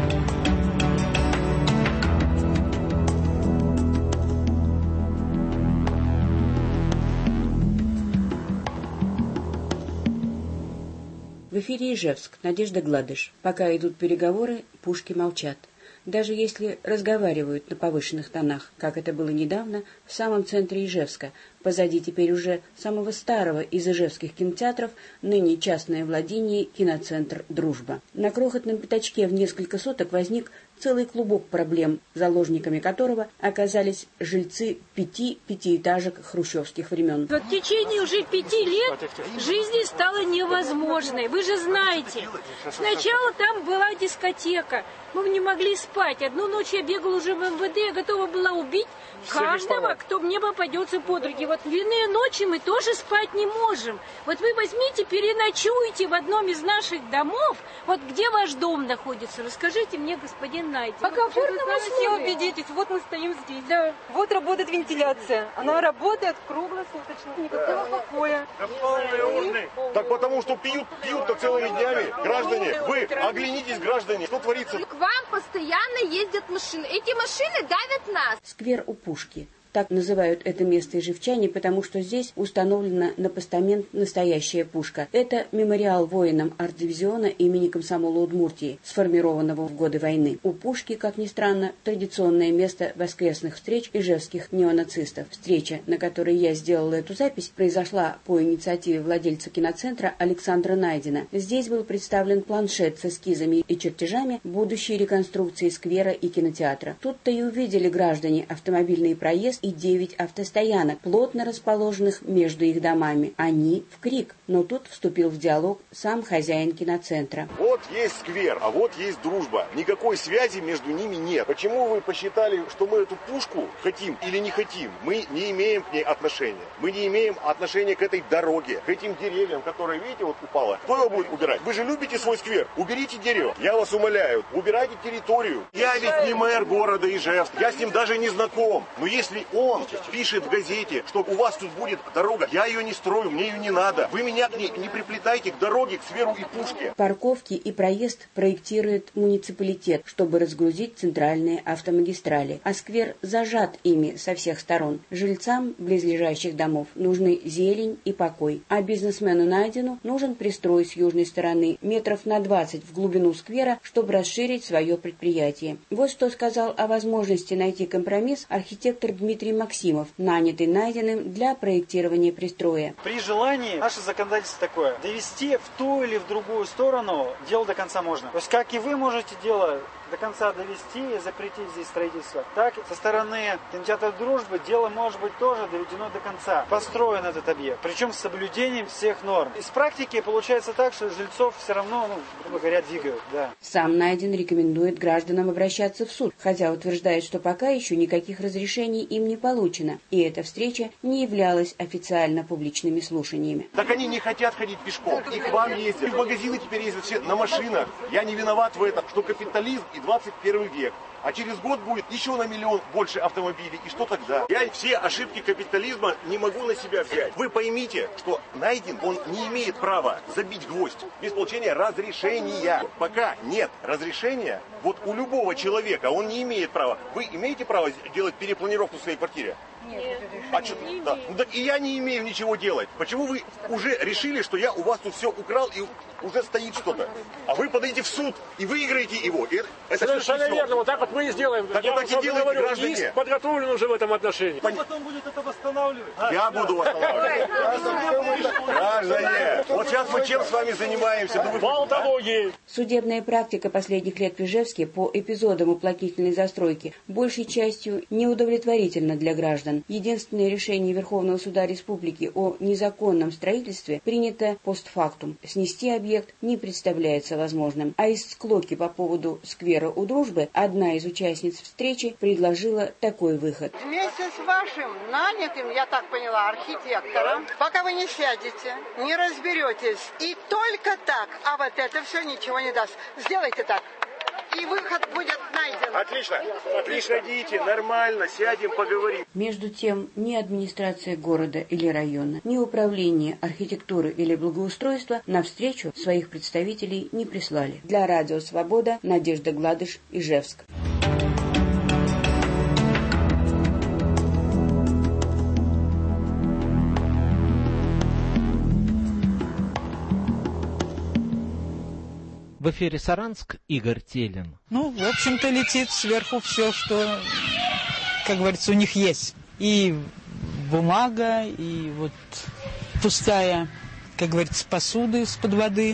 В эфире Ижевск. Надежда Гладыш. Пока идут переговоры, пушки молчат. Даже если разговаривают на повышенных тонах, как это было недавно в самом центре Ижевска, позади теперь уже самого старого из ижевских кинотеатров, ныне частное владение киноцентр «Дружба». На крохотном пятачке в несколько соток возник целый клубок проблем, заложниками которого оказались жильцы пяти пятиэтажек хрущевских времен. В течение уже пяти лет жизнь стала невозможной. Вы же знаете, сначала там была дискотека, мы не могли спать. Одну ночь я бегала уже в эм вэ дэ, я готова была убить каждого, кто мне попадется под руки. Вот длинные ночи мы тоже спать не можем. Вот вы возьмите, переночуйте в одном из наших домов. Вот где ваш дом находится? Расскажите мне, господин Найти. По комфортному условию. Не убедитесь, вот мы стоим здесь. Да. Вот работает вентиляция. Она работает круглосуточно. Никакого покоя. Так потому что пьют, пьют-то целыми днями. Граждане, вы оглянитесь, граждане, что творится? К вам постоянно ездят машины. Эти машины давят нас. Сквер у Пушки. Так называют это место ижевчане, потому что здесь установлена на постамент настоящая пушка. Это мемориал воинам арт-дивизиона имени комсомола Удмуртии, сформированного в годы войны. У пушки, как ни странно, традиционное место воскресных встреч ижевских неонацистов. Встреча, на которой я сделала эту запись, произошла по инициативе владельца киноцентра Александра Найдина. Здесь был представлен планшет с эскизами и чертежами будущей реконструкции сквера и кинотеатра. Тут-то и увидели граждане автомобильный проезд и девять автостоянок, плотно расположенных между их домами. Они в крик, но тут вступил в диалог сам хозяин киноцентра. Вот есть сквер, а вот есть дружба. Никакой связи между ними нет. Почему вы посчитали, что мы эту пушку хотим или не хотим? Мы не имеем к ней отношения. Мы не имеем отношения к этой дороге, к этим деревьям, которые, видите, вот упало. Кто его будет убирать? Вы же любите свой сквер. Уберите дерево. Я вас умоляю, убирайте территорию. Я ведь не мэр города Ижевск. Я с ним даже не знаком. Но если он пишет в газете, что у вас тут будет дорога, я ее не строю, мне ее не надо. Вы меня не, не приплетайте к дороге, к скверу и пушке. Парковки и проезд проектирует муниципалитет, чтобы разгрузить центральные автомагистрали. А сквер зажат ими со всех сторон. Жильцам близлежащих домов нужны зелень и покой. А бизнесмену Найдену нужен пристрой с южной стороны метров на двадцать в глубину сквера, чтобы расширить свое предприятие. Вот что сказал о возможности найти компромисс архитектор Дмитрий Максимов, нанятый Найденым для проектирования пристроя. При желании наше законодательство такое. Довести в ту или в другую сторону дело до конца можно. То есть как и вы можете дело до конца довести и запретить здесь строительство, так со стороны кинотеатра «Дружбы» дело может быть тоже доведено до конца. Построен этот объект, причем с соблюдением всех норм. Из практики получается так, что жильцов все равно, ну, грубо говоря, двигают. Да. Сам Найден рекомендует гражданам обращаться в суд, хотя утверждает, что пока еще никаких разрешений им не получено, и эта встреча не являлась официально публичными слушаниями. Так они не хотят ходить пешком, и к вам ездят, и в магазины теперь ездят все на машинах. Я не виноват в этом, что капитализм и двадцать первый век. А через год будет еще на миллион больше автомобилей. И что тогда? Я все ошибки капитализма не могу на себя взять. Вы поймите, что Найден, он не имеет права забить гвоздь без получения разрешения. Пока нет разрешения, вот у любого человека он не имеет права. Вы имеете право делать перепланировку в своей квартире? Нет, а что? Да. Ну, так и я не имею ничего делать. Почему вы уже решили, что я у вас тут все украл и уже стоит что-то? А вы подойдете в суд и выиграете его. И это совершенно верно. Вот так вот мы и сделаем. Так я вот так и делаете, говорю, граждане. Иск подготовлен уже в этом отношении. Кто потом будет это восстанавливать? Я буду восстанавливать. Граждане, вот сейчас мы чем с вами занимаемся? Болтологией. Судебная практика последних лет в Ижевске по эпизодам уплотнительной застройки большей частью неудовлетворительна для граждан. Единственное решение Верховного суда Республики о незаконном строительстве принято постфактум. Снести объект не представляется возможным. А из склоки по поводу сквера у Дружбы одна из участниц встречи предложила такой выход. Вместе с вашим нанятым, я так поняла, архитектором, пока вы не сядете, не разберетесь, и только так, а вот это все ничего не даст. Сделайте так. И выход будет найден. Отлично. Приходите, нормально, сядем, поговорим. Между тем, ни администрация города или района, ни управление архитектуры или благоустройства на встречу своих представителей не прислали. Для Радио Свобода Надежда Гладыш, Ижевск. В эфире Саранск, Игорь Телин. Ну, в общем-то, летит сверху все, что, как говорится, у них есть. И бумага, и вот пустая, как говорится, посуда из-под воды.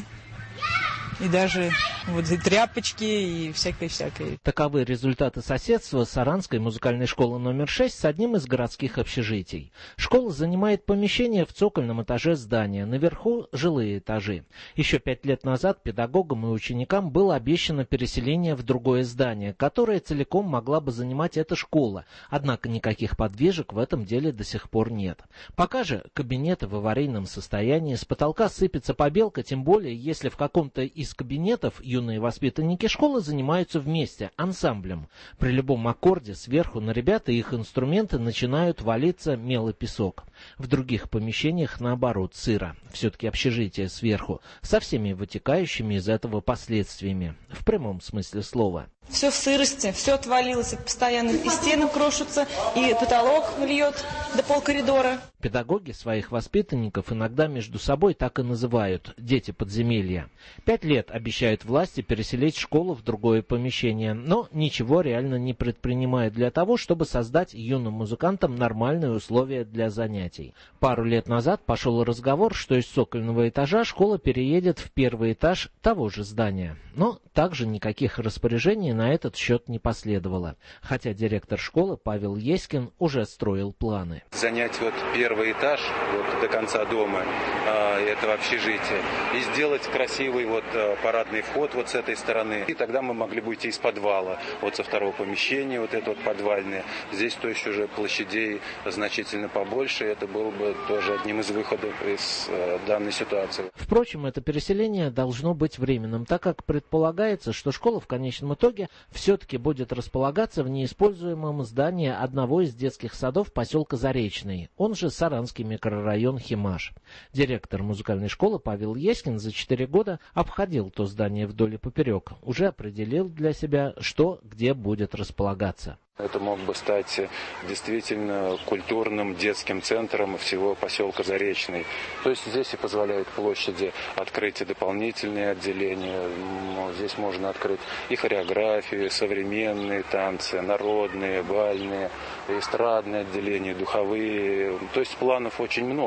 И даже вот и тряпочки, и всякое-всякое. Таковы результаты соседства Саранской музыкальной школы номер шесть с одним из городских общежитий. Школа занимает помещение в цокольном этаже здания, наверху жилые этажи. Еще пять лет назад педагогам и ученикам было обещано переселение в другое здание, которое целиком могла бы занимать эта школа. Однако никаких подвижек в этом деле до сих пор нет. Пока же кабинеты в аварийном состоянии, с потолка сыпется побелка, тем более если в каком-то из кабинетов юные воспитанники школы занимаются вместе, ансамблем. При любом аккорде сверху на ребят и их инструменты начинают валиться мел и песок. В других помещениях, наоборот, сыро. Все-таки общежитие сверху, со всеми вытекающими из этого последствиями. В прямом смысле слова. Все в сырости, все отвалилось, постоянно и стены крошатся, и потолок льет до полкоридора. Педагоги своих воспитанников иногда между собой так и называют – дети подземелья. Пять лет обещают власти переселить школу в другое помещение, но ничего реально не предпринимают для того, чтобы создать юным музыкантам нормальные условия для занятий. Пару лет назад пошел разговор, что из цокольного этажа школа переедет в первый этаж того же здания. Но также никаких распоряжений на этот счет не последовало, хотя директор школы Павел Еськин уже строил планы. Занять вот первый этаж вот, до конца дома э, этого общежития и сделать красивый вот э, парадный вход вот с этой стороны. И тогда мы могли бы идти из подвала, вот со второго помещения, вот это вот подвальное. Здесь то есть уже площадей значительно побольше, это было бы тоже одним из выходов из э, данной ситуации. Впрочем, это переселение должно быть временным, так как предполагается, что школа в конечном итоге все-таки будет располагаться в неиспользуемом здании одного из детских садов поселка Заречный, он же Саранский микрорайон Химаш. Директор музыкальной школы Павел Еськин за четыре года обходил то здание вдоль и поперек, уже определил для себя, что где будет располагаться. Это мог бы стать действительно культурным детским центром всего поселка Заречный. То есть здесь и позволяют площади открыть и дополнительные отделения. Здесь можно открыть и хореографию, и современные танцы, народные, бальные, эстрадные отделения, духовые. То есть планов очень много.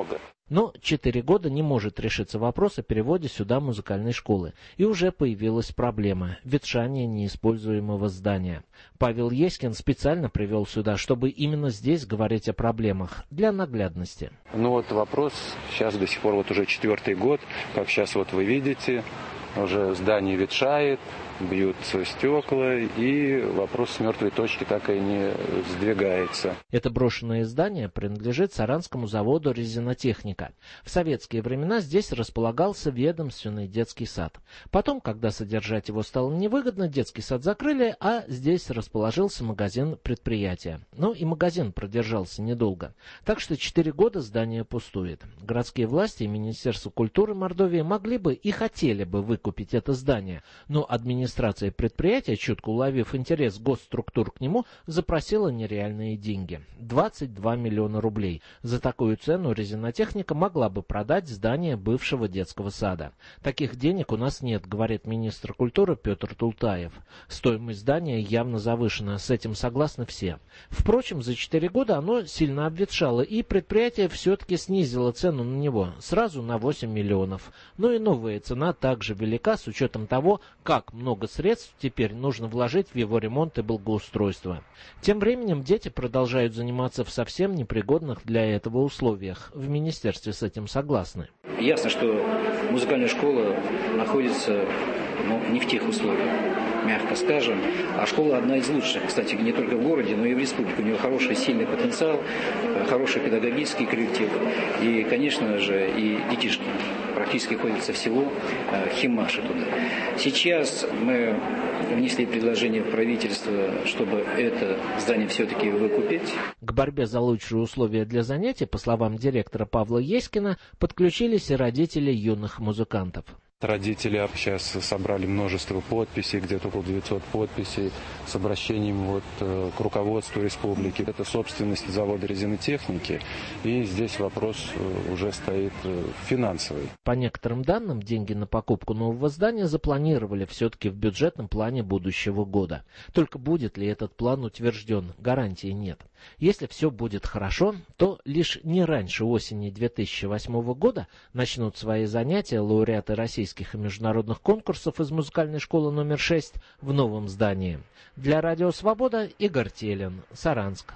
Но четыре года не может решиться вопрос о переводе сюда музыкальной школы. И уже появилась проблема – ветшание неиспользуемого здания. Павел Ескин специально привел сюда, чтобы именно здесь говорить о проблемах, для наглядности. Ну вот вопрос, сейчас до сих пор вот уже четвертый год, как сейчас вот вы видите, уже здание ветшает, бьются стекла, и вопрос с мертвой точки так и не сдвигается. Это брошенное здание принадлежит Саранскому заводу «Резинотехника». В советские времена здесь располагался ведомственный детский сад. Потом, когда содержать его стало невыгодно, детский сад закрыли, а здесь расположился магазин предприятия. Но и магазин продержался недолго. Так что четыре года здание пустует. Городские власти и Министерство культуры Мордовии могли бы и хотели бы выкупить это здание, но администрация Администрация предприятия, чутко уловив интерес госструктур к нему, запросила нереальные деньги – двадцать два миллиона рублей. За такую цену резинотехника могла бы продать здание бывшего детского сада. Таких денег у нас нет, говорит министр культуры Петр Тултаев. Стоимость здания явно завышена, с этим согласны все. Впрочем, за четыре года оно сильно обветшало, и предприятие все-таки снизило цену на него сразу на восемь миллионов. Но и новая цена также велика с учетом того, как много средств теперь нужно вложить в его ремонт и благоустройство. Тем временем дети продолжают заниматься в совсем непригодных для этого условиях. В министерстве с этим согласны. Ясно, что музыкальная школа находится ну, не в тех условиях, мягко скажем. А школа одна из лучших, кстати, не только в городе, но и в республике. У нее хороший, сильный потенциал, хороший педагогический коллектив. И, конечно же, и детишки. Практически ходят со всего Химмаша туда. Сейчас мы внесли предложение в правительство, чтобы это здание все-таки выкупить. К борьбе за лучшие условия для занятий, по словам директора Павла Ескина, подключились и родители юных музыкантов. Родители сейчас собрали множество подписей, где-то около девятисот подписей с обращением вот к руководству республики. Это собственность завода резинотехники, и здесь вопрос уже стоит финансовый. По некоторым данным, деньги на покупку нового здания запланировали все-таки в бюджетном плане будущего года. Только будет ли этот план утвержден, гарантии нет. Если все будет хорошо, то лишь не раньше осени две тысячи восьмого года начнут свои занятия лауреаты российских и международных конкурсов из музыкальной школы номер шесть в новом здании. Для Радио Свобода Игорь Телин, Саранск.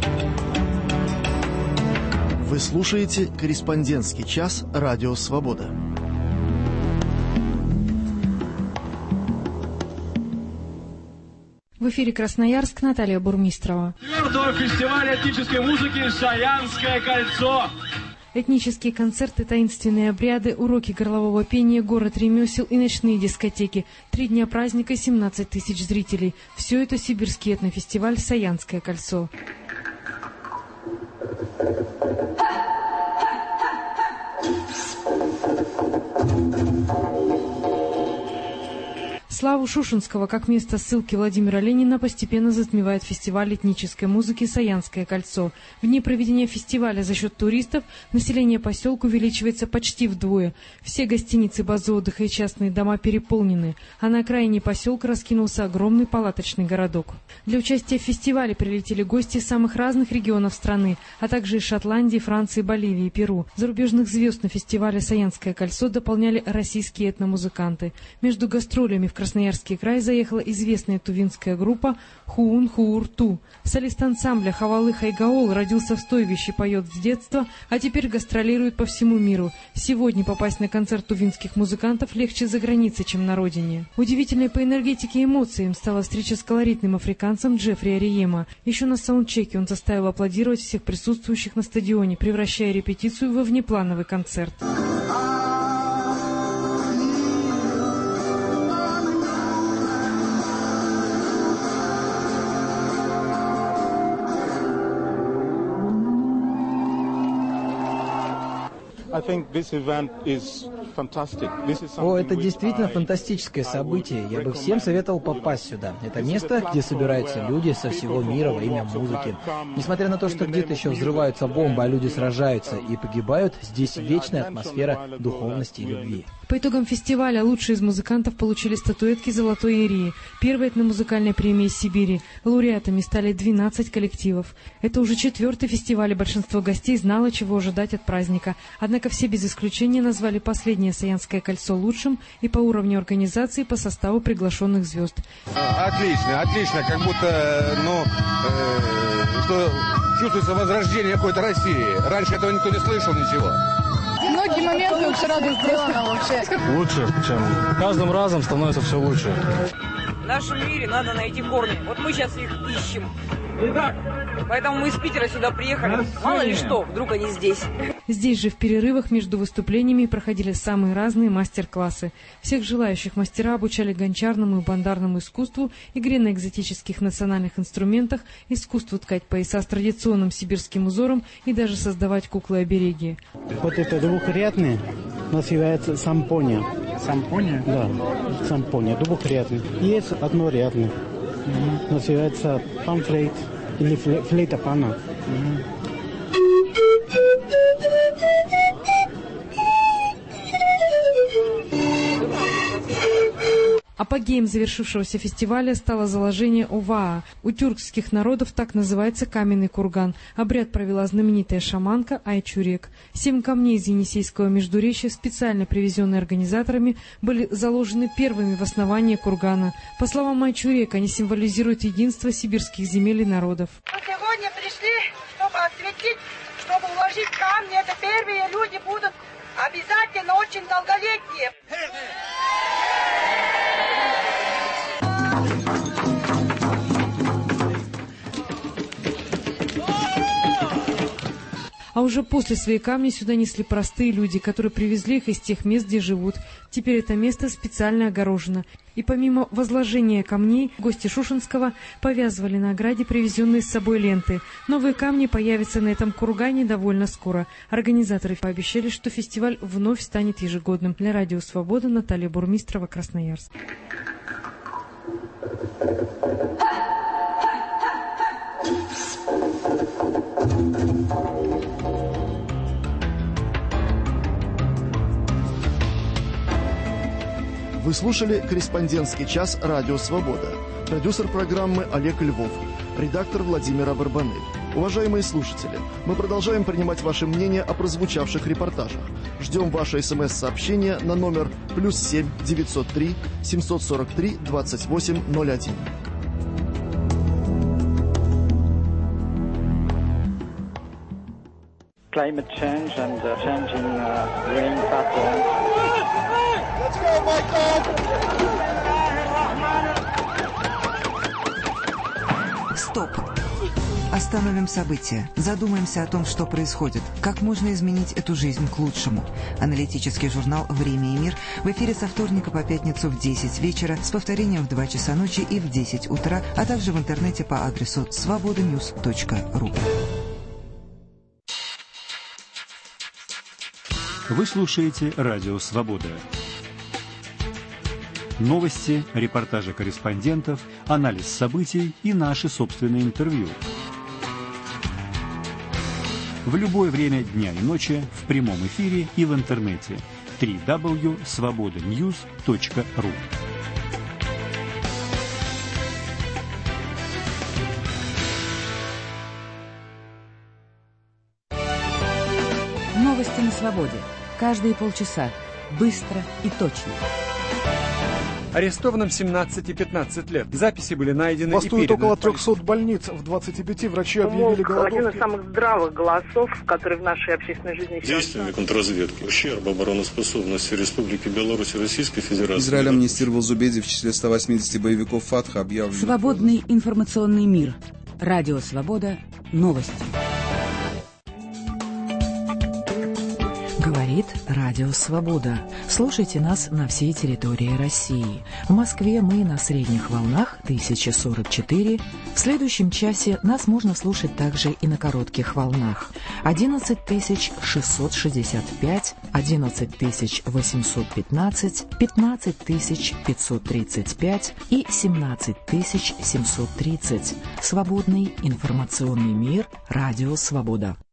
Вы слушаете «Корреспондентский час» Радио Свобода. В эфире Красноярск, Наталья Бурмистрова. Четвертого фестиваля этнической музыки «Саянское кольцо». Этнические концерты, таинственные обряды, уроки горлового пения, город ремесел и ночные дискотеки. Три дня праздника, семнадцать тысяч зрителей. Все это сибирский этнофестиваль «Саянское кольцо». Славу Шушенского как место ссылки Владимира Ленина постепенно затмевает фестиваль этнической музыки «Саянское кольцо». В дни проведения фестиваля за счет туристов население поселка увеличивается почти вдвое. Все гостиницы, базы отдыха и частные дома переполнены, а на окраине поселка раскинулся огромный палаточный городок. Для участия в фестивале прилетели гости из самых разных регионов страны, а также из Шотландии, Франции, Боливии и Перу. Зарубежных звезд на фестивале «Саянское кольцо» дополняли российские этномузыканты. Между гастролями в Красноярский край заехала известная тувинская группа «Хуун Хуур Ту». Солист ансамбля Хавалы Хайгаол родился в Стойбище, поет с детства, а теперь гастролирует по всему миру. Сегодня попасть на концерт тувинских музыкантов легче за границей, чем на родине. Удивительной по энергетике и эмоциям стала встреча с колоритным африканцем Джеффри Ариема. Еще на саундчеке он заставил аплодировать всех присутствующих на стадионе, превращая репетицию во внеплановый концерт. О, это действительно фантастическое событие. Я бы всем советовал попасть сюда. Это место, где собираются люди со всего мира во имя музыки. Несмотря на то, что где-то еще взрываются бомбы, а люди сражаются и погибают, здесь вечная атмосфера духовности и любви. По итогам фестиваля лучшие из музыкантов получили статуэтки «Золотой Ирии», первой этномузыкальной премии Сибири. Лауреатами стали двенадцать коллективов. Это уже четвертый фестиваль, и большинство гостей знало, чего ожидать от праздника. Однако Однако все без исключения назвали последнее Саянское кольцо лучшим и по уровню организации, и по составу приглашенных звезд. Отлично, отлично, как будто, ну, э, что чувствуется возрождение какой-то России. Раньше этого никто не слышал ничего. Многие моменты очень рада сделано вообще. Лучше, чем каждым разом становится все лучше. В нашем мире надо найти корни. Вот мы сейчас их ищем. Поэтому мы из Питера сюда приехали. Мало ли что, вдруг они здесь. Здесь же в перерывах между выступлениями проходили самые разные мастер-классы. Всех желающих мастера обучали гончарному и бандарному искусству, игре на экзотических национальных инструментах, искусству ткать пояса с традиционным сибирским узором и даже создавать куклы-обереги. Вот это двухрядный называется сампоня. Сампоня? Да, сампоня, двухрядный. Есть однорядный. Mm-hmm. Называется панфлейт или флейта пана. Mm-hmm. Апогеем завершившегося фестиваля стало заложение Оваа. У тюркских народов так называется каменный курган. Обряд провела знаменитая шаманка Айчурек. Семь камней из Енисейского междуречья, специально привезенные организаторами, были заложены первыми в основании кургана. По словам Айчурек, они символизируют единство сибирских земель и народов. Мы сегодня пришли, чтобы осветить, чтобы уложить камни. Это первые люди будут обязательно очень долголетние. А уже после свои камни сюда несли простые люди, которые привезли их из тех мест, где живут. Теперь это место специально огорожено. И помимо возложения камней, гости Шушенского повязывали на ограде привезенные с собой ленты. Новые камни появятся на этом кургане довольно скоро. Организаторы пообещали, что фестиваль вновь станет ежегодным. Для Радио Свобода Наталья Бурмистрова, Красноярск. Вы слушали «Корреспондентский час» Радио Свобода. Продюсер программы Олег Львов. Редактор Владимир Барбанель. Уважаемые слушатели, мы продолжаем принимать ваше мнение о прозвучавших репортажах. Ждем ваше смс-сообщение на номер плюс семь девятьсот три семьсот сорок три двадцать восемь ноль один. Climate change and uh, changing uh, rain patterns. Let's go, Michael! Стоп! Остановим события. Задумаемся о том, что происходит. Как можно изменить эту жизнь к лучшему. Аналитический журнал «Время и мир» в эфире со вторника по пятницу в десять вечера, с повторением в два часа ночи и в десять утра, а также в интернете по адресу свобода ньюс точка ру. Вы слушаете Радио Свобода. Новости, репортажи корреспондентов, анализ событий и наши собственные интервью. В любое время дня и ночи, в прямом эфире и в интернете. дабл ю дабл ю дабл ю точка свобода ньюс точка ру. Новости на свободе. Каждые полчаса. Быстро и точно. Арестованным семнадцать и пятнадцать лет. Записи были найдены Бастует и переданы около трехсот больниц. В двадцати пяти врачи объявили голодовки. Один из самых здравых голосов, который в нашей общественной жизни... Действиями контрразведки. Ущерб обороноспособности Республики Беларусь и Российской Федерации. Израиль амнистировал Зубеди в числе ста восьмидесяти боевиков Фатха, объявлено... Свободный информационный мир. Радио Свобода. Новости. Говорит Радио Свобода. Слушайте нас на всей территории России. В Москве мы на средних волнах тысяча сорок четыре. В следующем часе нас можно слушать также и на коротких волнах. одиннадцать тысяч шестьсот шестьдесят пять, одиннадцать тысяч восемьсот пятнадцать, пятнадцать тысяч пятьсот тридцать пять и семнадцать тысяч семьсот тридцать. Свободный информационный мир. Радио Свобода.